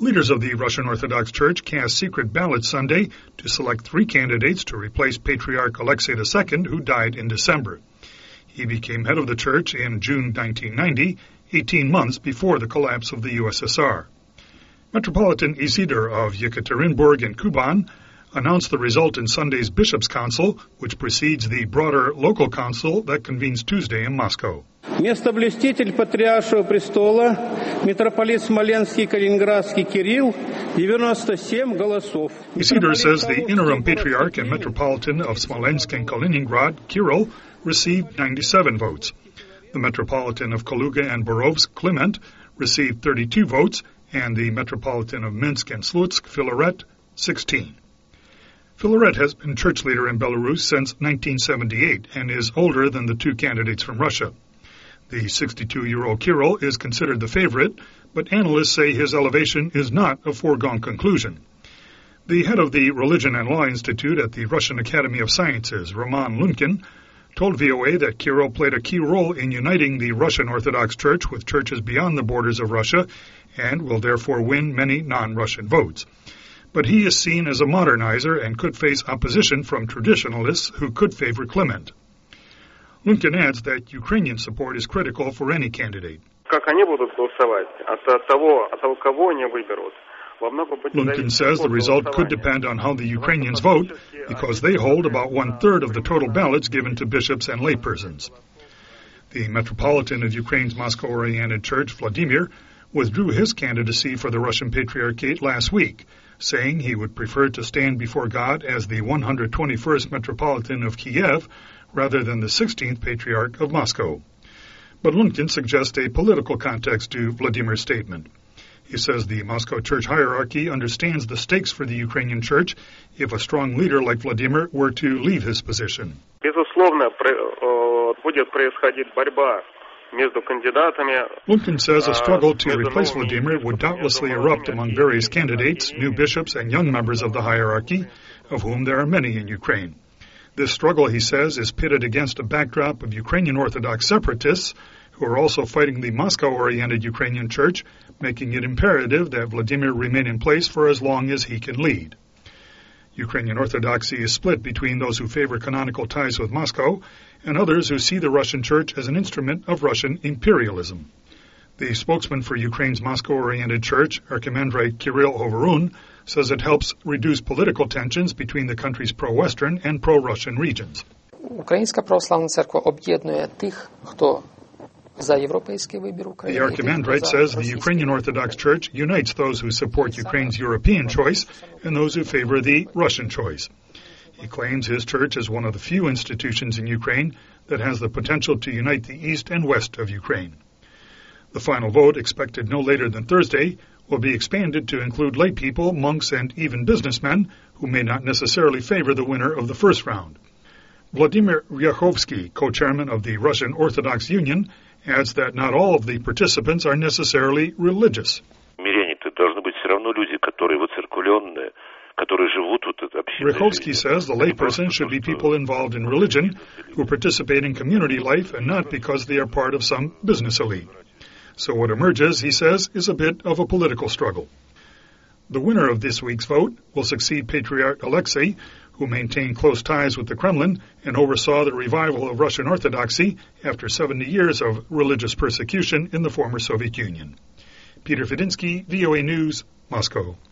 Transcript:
Leaders of the Russian Orthodox Church cast secret ballots Sunday to select 3 candidates to replace Patriarch Alexei II, who died in December. He became head of the church in June 1990, 18 months before the collapse of the USSR. Metropolitan Isidor of Yekaterinburg and Kuban announced the result in Sunday's Bishops' Council, which precedes the broader local council that convenes Tuesday in Moscow. Местоблюститель Патриаршего престола, митрополит Смоленский Калининградский Кирилл, 97 голосов. Isidor says the interim patriarch and metropolitan of Smolensk and Kaliningrad, Kirill, received 97 votes. The metropolitan of Kaluga and Borovsk, Clement, received 32 votes, and the metropolitan of Minsk and Slutsk, Filaret, 16. Filaret has been church leader in Belarus since 1978 and is older than the 2 candidates from Russia. The 62-year-old Kirill is considered the favorite, but analysts say his elevation is not a foregone conclusion. The head of the Religion and Law Institute at the Russian Academy of Sciences, Roman Lunkin, told VOA that Kirill played a key role in uniting the Russian Orthodox Church with churches beyond the borders of Russia and will therefore win many non-Russian votes. But he is seen as a modernizer and could face opposition from traditionalists who could favor Clement. Lunkin adds that Ukrainian support is critical for any candidate. Lunkin says the result could depend on how the Ukrainians vote because they hold about 1/3 of the total ballots given to bishops and laypersons. The Metropolitan of Ukraine's Moscow-oriented church, Vladimir, withdrew his candidacy for the Russian Patriarchate last week, saying he would prefer to stand before God as the 121st Metropolitan of Kiev rather than the 16th Patriarch of Moscow. But Lunkin suggests a political context to Vladimir's statement. He says the Moscow church hierarchy understands the stakes for the Ukrainian church if a strong leader like Vladimir were to leave his position. Lunkin says a struggle to replace Vladimir would doubtlessly erupt among various candidates, new bishops, and young members of the hierarchy, of whom there are many in Ukraine. This struggle, he says, is pitted against a backdrop of Ukrainian Orthodox separatists who are also fighting the Moscow-oriented Ukrainian church, making it imperative that Vladimir remain in place for as long as he can lead. Ukrainian Orthodoxy is split between those who favor canonical ties with Moscow and others who see the Russian church as an instrument of Russian imperialism. The spokesman for Ukraine's Moscow-oriented church, Archimandrite Kirill Hovorun, says it helps reduce political tensions between the country's pro-Western and pro-Russian regions. Українська православна церква об'єднує тих, хто за європейський вибір України. The Archimandrite says the Ukrainian Orthodox Church unites those who support Ukraine's European choice and those who favor the Russian choice. He claims his church is one of the few institutions in Ukraine that has the potential to unite the east and west of Ukraine. The final vote, expected no later than Thursday, will be expanded to include lay people, monks, and even businessmen who may not necessarily favor the winner of the first round. Vladimir Ryakhovsky, co-chairman of the Russian Orthodox Union, adds that not all of the participants are necessarily religious. Ryakhovsky says the layperson should be people involved in religion who participate in community life and not because they are part of some business elite. So what emerges, he says, is a bit of a political struggle. The winner of this week's vote will succeed Patriarch Alexei, who maintained close ties with the Kremlin and oversaw the revival of Russian Orthodoxy after 70 years of religious persecution in the former Soviet Union. Peter Fedinsky, VOA News, Moscow.